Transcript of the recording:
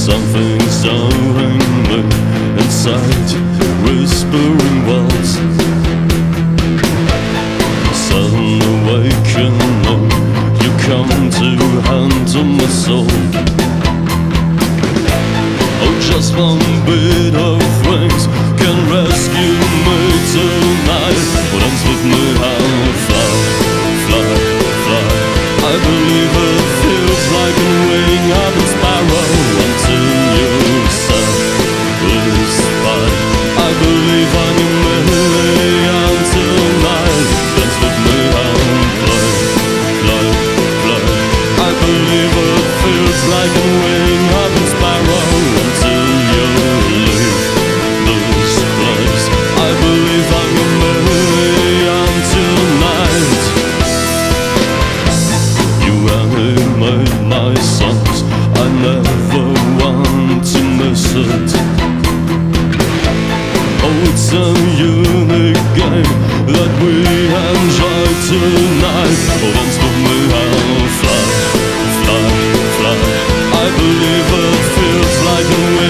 Something's stirring me inside, whispering walls. Sudden awakening, you come to handle my soul. Oh, just one bit of wings can rescue me tonight. Dance with me, I'll fly, fly, fly. I believe it feels like a wing of a sparrow until you say it's fine. I believe I can million tonight. Dance with me, I'll fly, fly, fly. I believe it feels like a wing of a sparrow until you leave this place. I believe I can million tonight. You animate my songs, I never want to miss it. Oh, it's a unique game that we enjoy tonight. Oh, dance with me, I'll fly, fly, fly. I believe it feels like a